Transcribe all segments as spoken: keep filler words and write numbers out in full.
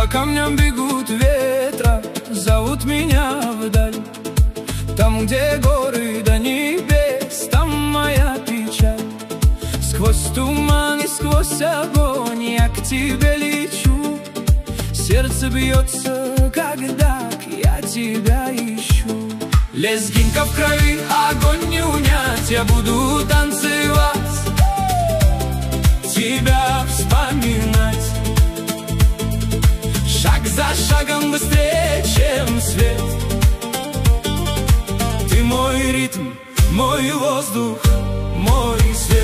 камням бегут ветра, зовут меня вдаль. Там, где горы до небес, там моя печаль. Сквозь туман и сквозь огонь я к тебе лечу. Сердце бьется, когда я тебя ищу. Лезгинка в крови, огонь не унять, я буду танцевать, тебя вспоминать. Шаг за шагом быстрее, чем свет. Ты мой ритм, мой воздух, мой свет.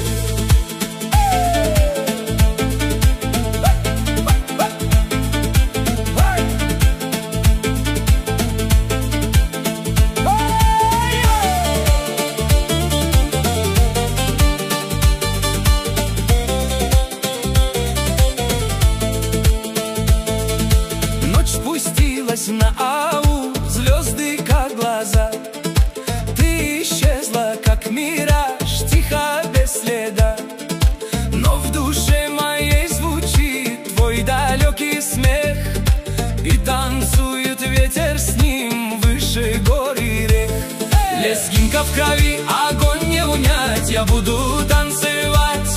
Спустилась на аул, звезды как глаза. Ты исчезла, как мираж, тихо, без следа. Но в душе моей звучит твой далекий смех, и танцует ветер с ним выше гор и рек. Лезгинка в крови, огонь не унять, я буду танцевать,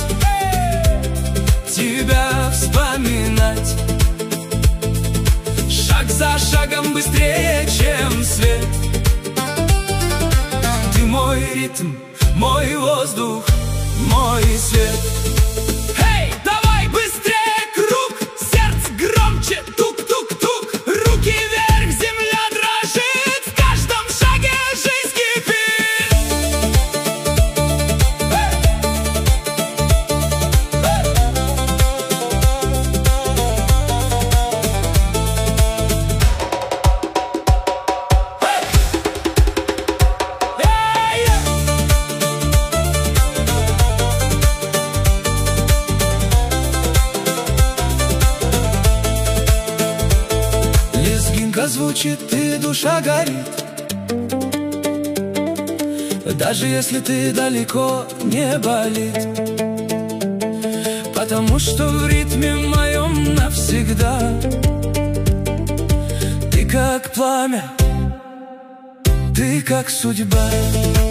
тебя вспоминать. Шаг за шагом быстрее, чем свет. Ты мой ритм, мой воздух, мой свет. Эй, давай быстрее круг, сердце громче, тук-тук-тук. Руки вверх, земля дрожит, в каждом шаге жизнь кипит. Звучит, и душа горит, даже если ты далеко, не болит. Потому что в ритме моем навсегда ты как пламя, ты как судьба.